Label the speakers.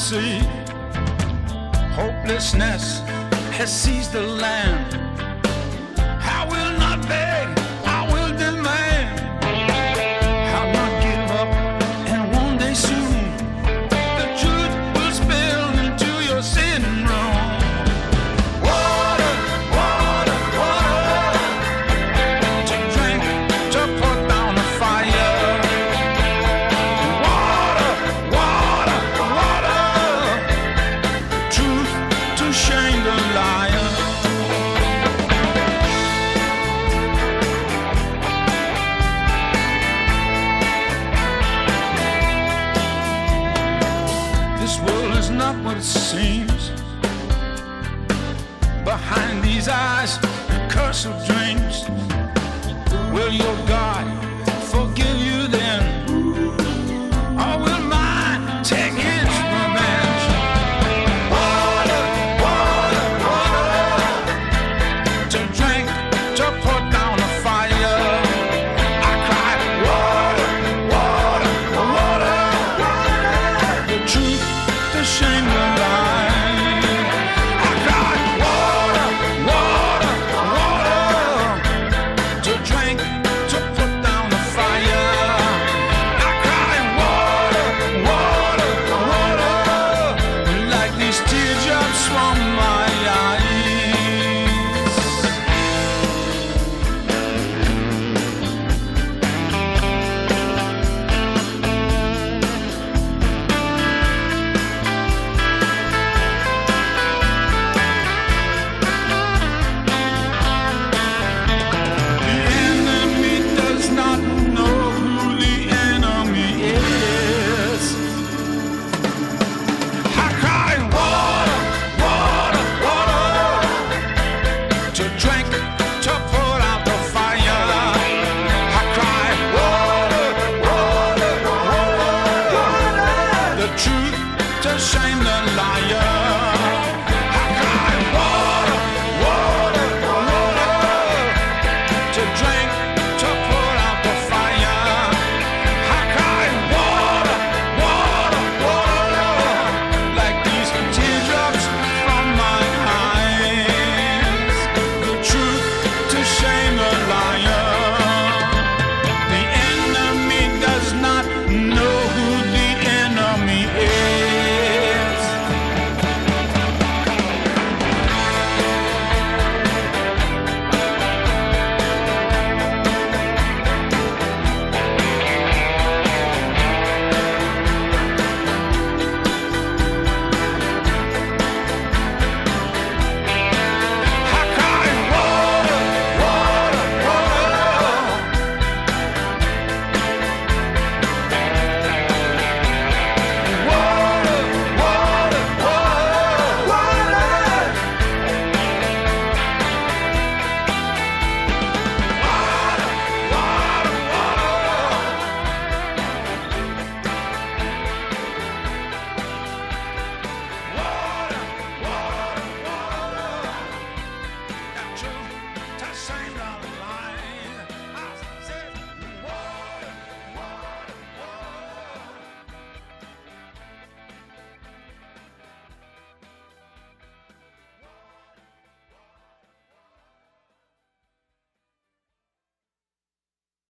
Speaker 1: sea. Hopelessness has seized the land. I will not beg, I will demand. I'll not give up, and one day soon the truth will spill into your sitting room. Water, water, water, to drink, to put down the fire. Water, water, water, truth to shame the liar. This world is not what it seems. Behind these eyes, curse of dreams. Will your